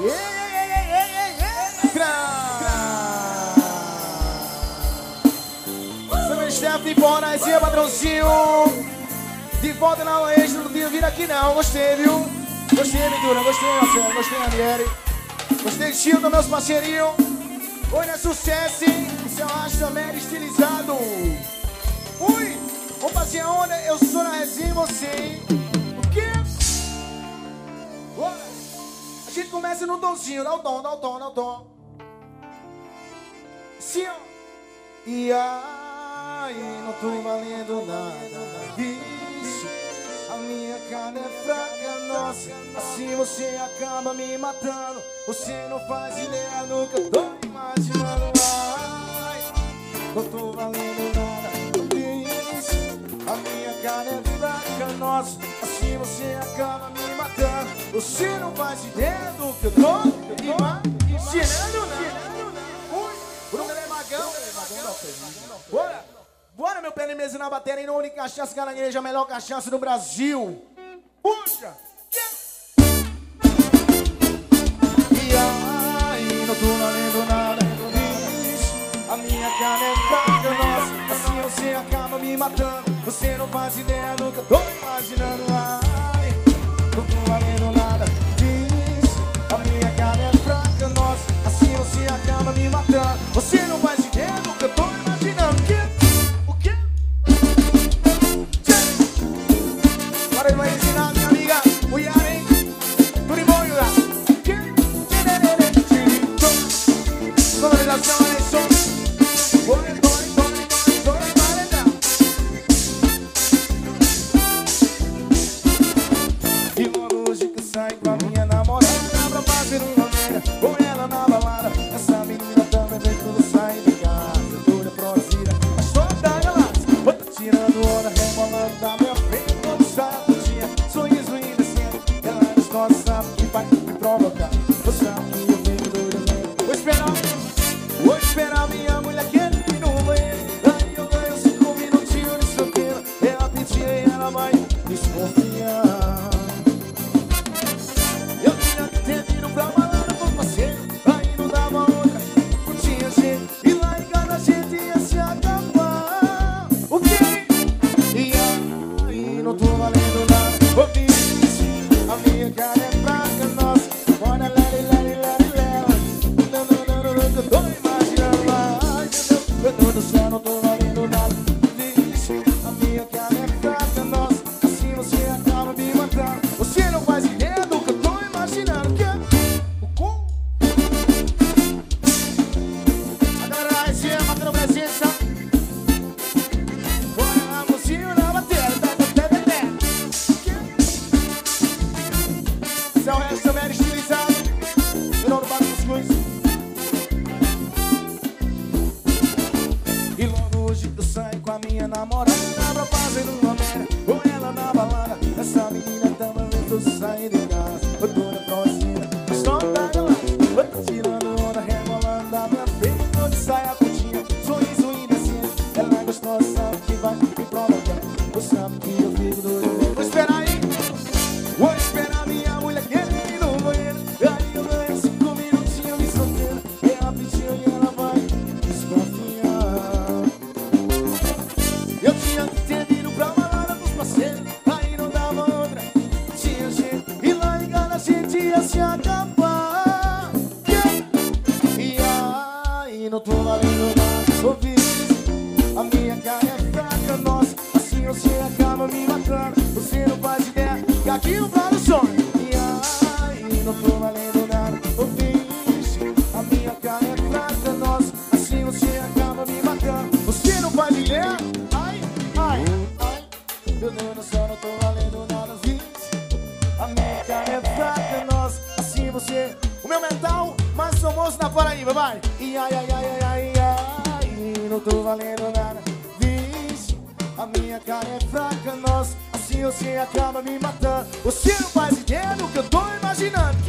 Stephanie, Bonazinha, patrãozinho. De volta na Oeste, não tinha vindo aqui não. Gostei, viu? Gostei, Ventura, gostei, Marcelo, gostei, Aniele. Gostei de Chilton, meus parceirinhos. Hoje é sucesso, hein? Isso é um Rastamere estilizado. Ui! Vamos fazer a onda, eu sou na resenha e você, hein? O quê? Bora! A gente começa no tomzinho, dá o tom, dá o tom, dá o tom. Sim, ó. E aí, não tô valendo nada. Vixe, a minha carne é fraca, nossa. Assim você acaba me matando. Você não faz ideia do que eu tô imaginando. Ai, não tô valendo nada. Vixe, a minha carne é fraca, nossa. Assim você acaba me matando. Você não faz ideia do que eu tô imaginando. Bruno é magão. Bora! Bora, meu pé de mesa na bateria. E não única cachaça carangueja, a melhor cachaça do Brasil. Puxa! E aí, não tô valendo nada. A minha carne é fraca, nossa. Assim você acaba me matando. Você não faz ideia do que eu tô imaginando. Ai, não tô valendo nada. A minha carne é fraca, nossa. Assim você acaba me matando. Você não faz ideia do que eu tô imaginando. O quê? Agora ele vai ensinar minha amiga, o Yara, hein? Tudo bom, Yara? Sonorização, eleição. E logo hoje que eu saio com a minha namorada pra fazer uma merda com ela na balada. Essa menina também vem tudo sair de casa, toda prozida, mas toda galáxia. Vou tá tirando onda, rebolando da minha frente. Quando sai a putinha, sorriso ainda descendo. Ela gostosa, sabe que vai me provocar. Você sabe que eu fico doido mesmo. Vou esperar minha mulher querer ir no banheiro. Aí eu ganho 5 minutinhos de solteiro. Ela pedia e ela vai desconfiar. Eu tinha que ter vindo pra balada com parceiro. Aí não dava outra, não tinha jeito. E lá em casa a gente ia se acabar. O quê? E aí não tô valendo nada. Ouvi isso, a minha cara é fraca, nossa. Bora, eu tô imaginando. Ai, meu Deus do céu, não tô valendo nada. Vixe, a minha cara é fraca, nossa. Assim você acaba me matando. Você não faz ideia do que eu tô imaginando. Que o cu? A galera da resenha marcando presença. Bora, mocinho na bateria. Esse é o resto também estilizado. Virou no barco dos coisas. E logo hoje eu saio com a minha namorada pra fazer uma merda com ela na balada. Essa menina também vem tudo sair de casa. Eu tô na próxima, mas toda galáxia. Eu tô tirando onda, rebolando da minha frente. Quando sai a putinha, sorriso indecente. Ela é gostosa, sabe que vai me provocar. Você sabe que eu fico doido. Vou esperar aí. Vou esperar minha mulher querer ir no banheiro. Aí eu ganho 5 minutinhos de solteiro. Ela pediu e ela vai desconfiar. Eu tinha que ter vindo pra balada com os parceiros. Aí não dava outra, tinha jeito. E lá em casa a gente ia se acabar. E aí não tô valendo nada. Ouvi isso, a minha cara é fraca, nossa. Assim você acaba me matando. Você não faz ideia, gaguinho pra no sonho. E aí não tô valendo nada. Ouvi isso, a minha cara é fraca, nossa. Assim você acaba me matando. Você não faz ideia. Ai, meu Deus do céu, não tô valendo nada. Vixe, a minha cara é fraca, nossa. Assim você, o meu mental mais famoso na Paraíba, vai. E ai, não tô valendo nada. Vixe, a minha cara é fraca, nossa. Assim você acaba me matando. Você não faz ideia do que eu tô imaginando.